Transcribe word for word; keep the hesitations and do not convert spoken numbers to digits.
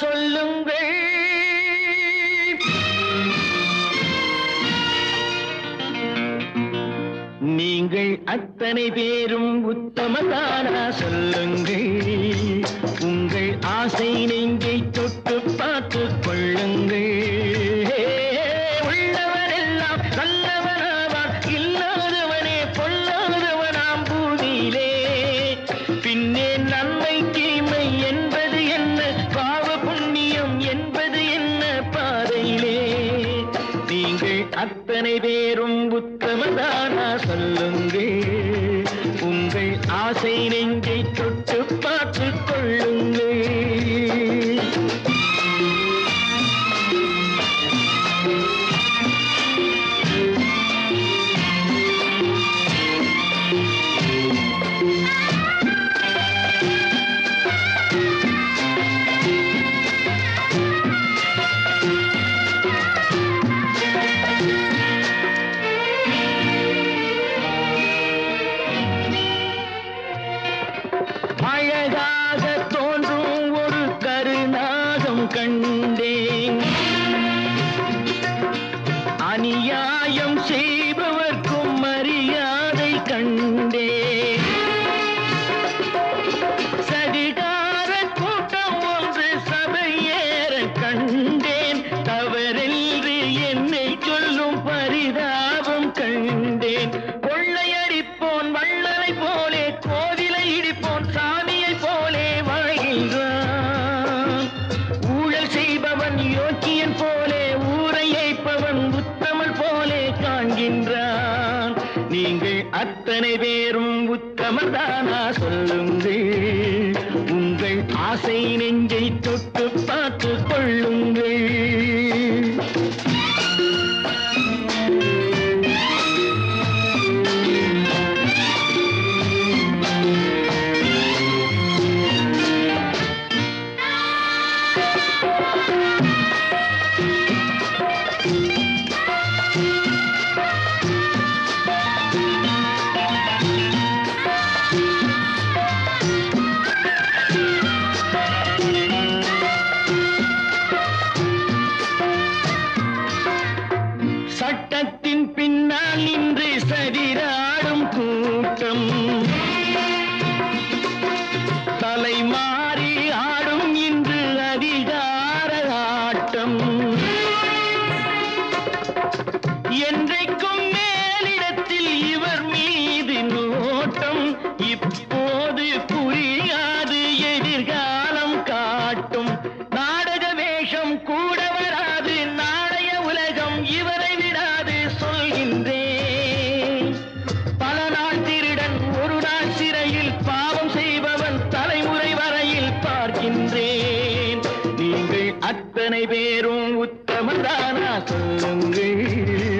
சொல்லுங்கள். நீங்கள் அத்தனை பேரும் உத்தமதானா சொல்லுங்கள். உங்கள் ஆசை நெஞ்சை தொட்டு பார்த்து கொள்ளுங்கள். உள்ளவரெல்லாம் நல்லவனாவான், இல்லாதவனே பொல்லாதவனாம் பூமியிலே. பின்னே நன்மை தீமை என்பது என்ன, பாவ புண்ணியம் என்பது என்ன பாதையிலே. நீங்கள் அத்தனை பேரும் உத்தமதானா சொல்லுங்கள். உங்கள் ஆசை நெஞ்சை தொட்டு பார்த்து கொள்ளுங்கள். அழகாக தோன்றும் ஒரு கருநாகம் கண்டேன். அநியாயம் செய்பவர்க்கும் மரியாதை கண்டேன். சதிகார கூட்டம் ஒன்று சபையேற கண்டேன். தவறென்று என்னை சொல்லும் பரிதாபம் கண்டேன். கொள்ளையடிப்போன் வள்ளலை போலே, கோவிலை இடிப்போன் சாமியை போலே வாழ்கின்றான். ஊழல் செய்பவன் யோக்கியன் போலே, ஊரை ஏய்ப்பவன் உத்தமல் போலே காண்கின்றான். நீங்கள் அத்தனை பேரும் உத்தமதானா சொல்லுங்கள். உங்கள் ஆசை நெஞ்சை தொட்டு பார்த்து கொள்ளுங்கள். சட்டத்தின் பின்னால் நின்று சதிராடும் கூட்டம், தலைமாறி ஆடும் இன்று அதிகார ஆட்டம். என்றைக்கும் மேலிடத்தில் இவர் மீது நோட்டம். இப்போது புரியாது, எதிர்காலம் காட்டும். நாடக வேஷம் கூட வராது, நாளைய உலகம் இவரை விடாது சொல்கின்றேன். பல நாள் திருடன் ஒரு நாள் சிறையில், பாவம் செய்பவன் தலைமுறை வரையில் பார்க்கின்றேன். நீங்கள் அத்தனை பேரும் உத்தமதானா சொல்லுங்கள்.